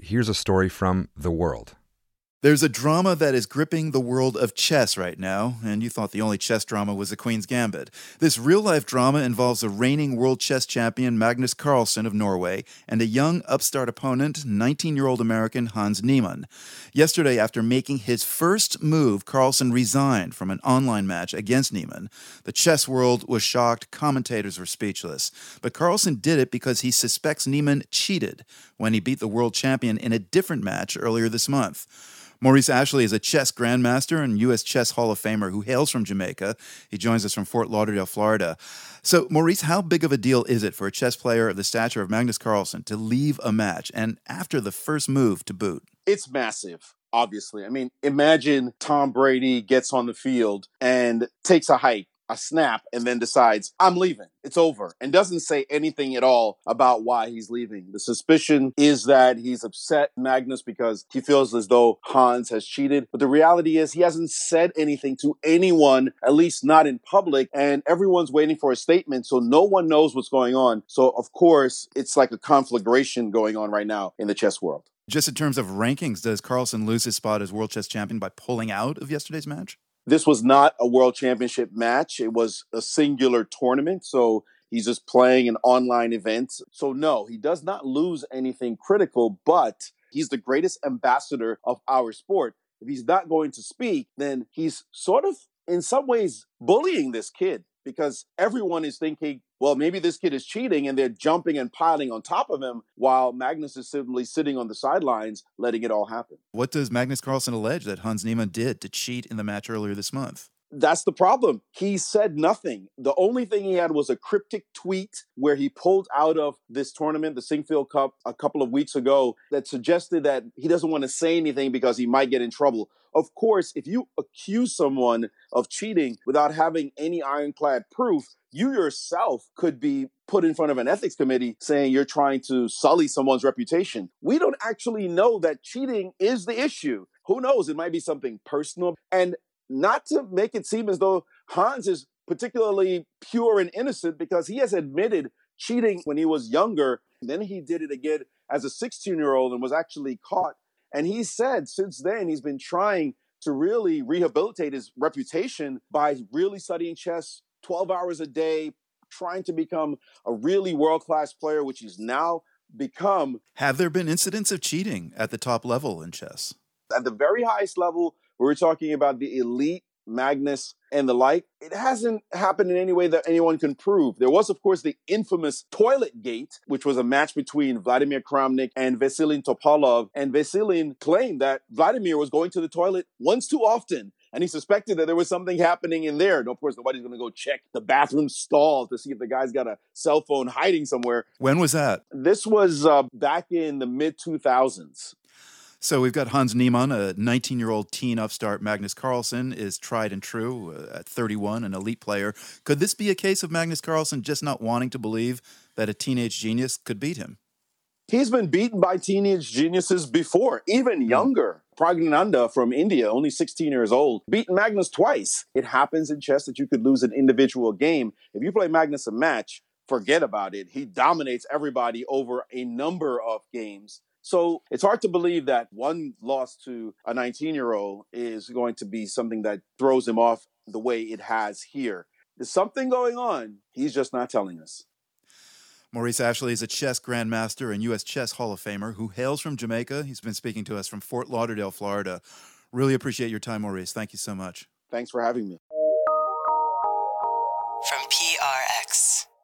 here's a story from The World. There's a drama that is gripping the world of chess right now, and you thought the only chess drama was The Queen's Gambit. This real-life drama involves a reigning world chess champion Magnus Carlsen of Norway and a young upstart opponent, 19-year-old American Hans Niemann. Yesterday, after making his first move, Carlsen resigned from an online match against Niemann. The chess world was shocked, commentators were speechless. But Carlsen did it because he suspects Niemann cheated when he beat the world champion in a different match earlier this month. Maurice Ashley is a chess grandmaster and U.S. Chess Hall of Famer who hails from Jamaica. He joins us from Fort Lauderdale, Florida. So, Maurice, how big of a deal is it for a chess player of the stature of Magnus Carlsen to leave a match, and after the first move to boot? It's massive, obviously. I mean, imagine Tom Brady gets on the field and takes a hike, a snap, and then decides, I'm leaving. It's over. And doesn't say anything at all about why he's leaving. The suspicion is that he's upset Magnus because he feels as though Hans has cheated. But the reality is he hasn't said anything to anyone, at least not in public. And everyone's waiting for a statement. So no one knows what's going on. So, of course, it's like a conflagration going on right now in the chess world. Just in terms of rankings, does Carlsen lose his spot as world chess champion by pulling out of yesterday's match? This was not a world championship match. It was a singular tournament. So he's just playing an online event. So no, he does not lose anything critical, but he's the greatest ambassador of our sport. If he's not going to speak, then he's sort of in some ways bullying this kid because everyone is thinking, well, maybe this kid is cheating and they're jumping and piling on top of him while Magnus is simply sitting on the sidelines letting it all happen. What does Magnus Carlsen allege that Hans Niemann did to cheat in the match earlier this month? That's the problem. He said nothing. The only thing he had was a cryptic tweet where he pulled out of this tournament, the Sinquefield Cup, a couple of weeks ago that suggested that he doesn't want to say anything because he might get in trouble. Of course, if you accuse someone of cheating without having any ironclad proof, you yourself could be put in front of an ethics committee saying you're trying to sully someone's reputation. We don't actually know that cheating is the issue. Who knows? It might be something personal. And not to make it seem as though Hans is particularly pure and innocent because he has admitted cheating when he was younger. Then he did it again as a 16-year-old and was actually caught. And he said since then he's been trying to really rehabilitate his reputation by really studying chess 12 hours a day, trying to become a really world-class player, which he's now become. Have there been incidents of cheating at the top level in chess? At the very highest level, we're talking about the elite, Magnus, and the like. It hasn't happened in any way that anyone can prove. There was, of course, the infamous Toilet Gate, which was a match between Vladimir Kramnik and Vasilin Topalov. And Vasilin claimed that Vladimir was going to the toilet once too often. And he suspected that there was something happening in there. And of course, nobody's going to go check the bathroom stall to see if the guy's got a cell phone hiding somewhere. When was that? This was back in the mid-2000s. So we've got Hans Niemann, a 19-year-old teen upstart. Magnus Carlsen is tried and true at 31, an elite player. Could this be a case of Magnus Carlsen just not wanting to believe that a teenage genius could beat him? He's been beaten by teenage geniuses before, even younger. Praggnanandhaa from India, only 16 years old, beat Magnus twice. It happens in chess that you could lose an individual game. If you play Magnus a match, forget about it. He dominates everybody over a number of games. So it's hard to believe that one loss to a 19-year-old is going to be something that throws him off the way it has here. There's something going on. He's just not telling us. Maurice Ashley is a chess grandmaster and U.S. Chess Hall of Famer who hails from Jamaica. He's been speaking to us from Fort Lauderdale, Florida. Really appreciate your time, Maurice. Thank you so much. Thanks for having me. From PRX.